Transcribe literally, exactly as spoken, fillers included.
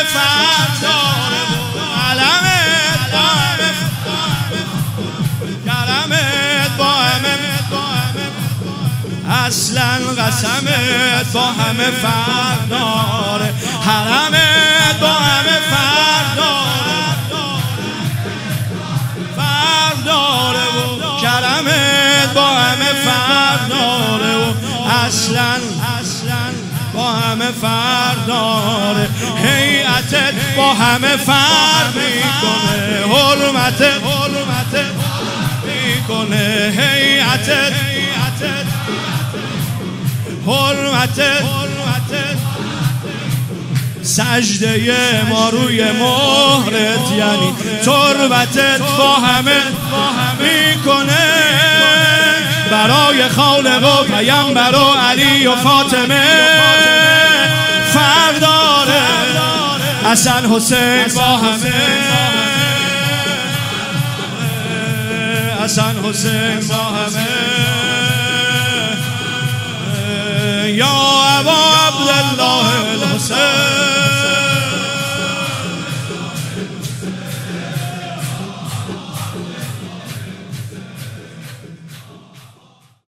فرق داره علمت با همه کلمت با همه اصلا قسمت با همه فرق داره حرمت با همه فرق داره فرق داره و کلمت با همه فرق داره و اصلا با همه فرق داره هیئتت با همه فرق میکنه حرمتت میکنه هیئتت حرمتت سجده ما روی مهرت یعنی تربتت با همه میکنه برای خالق و پیامبر و علی و فاطمه فرق داره حسن حسین با همه حسن حسین با همه یا ابا عبدالله الحسین